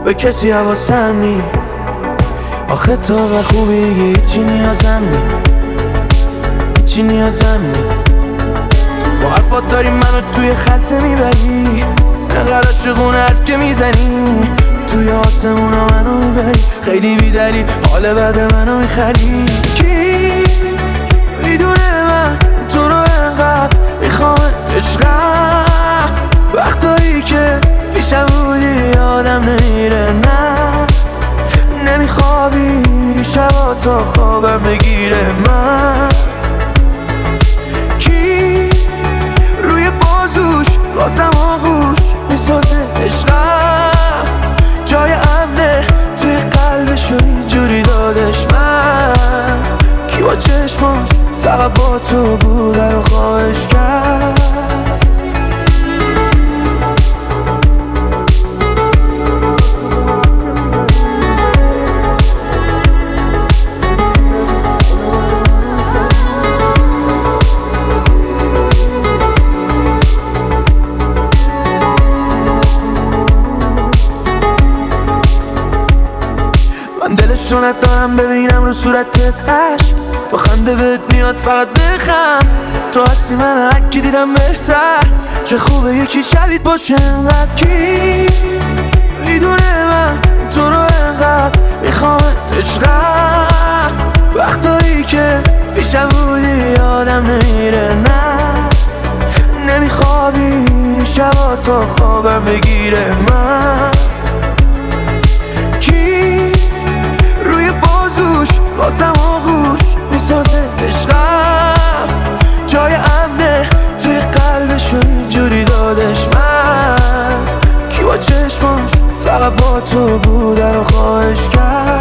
به کسی حواسم نی. آخه تو به خوبی هیچی نیازم نی، هیچی نیازم نی. با حرفات داری منو توی خلصه میبری، انقدر عاشقون حرف که میزنی توی آسمونا منو میبری. خیلی بیدلی حال بعد منو میخری. کی میدونه من تو رو انقدر میخوامت عشقم، وقتایی که پیشم بودی آدم نمیره، نه نمیخوابی شبا تا خوابم بگیره. من کی روی بازوش واسم آغوش میسازه عشقم، جای امنه توی قلبشو اینجوری دادش. من کی با چشماش فقط با تو بوده رو خواهش کرد. من دلش رو ندارم ببینم رو صورتت عشق، تو خنده بهت میاد فقط بخند. تو هستی من هرکی دیدم بهتر، چه خوبه یکی شبیت باشه انقدر. کی میدونه من تو رو انقدر میخوامت عشقم، وقتایی که پیشم بودی آدم نمیره، نه نمیخوابی شبا تا خوابم بگیره. من کی روی بازوش واسم آغوش میسازه عشقم، جای امنه توی قلبشو اینجوری دادش. من کی با چشماش فقط با تو بوده رو خواهش کرد.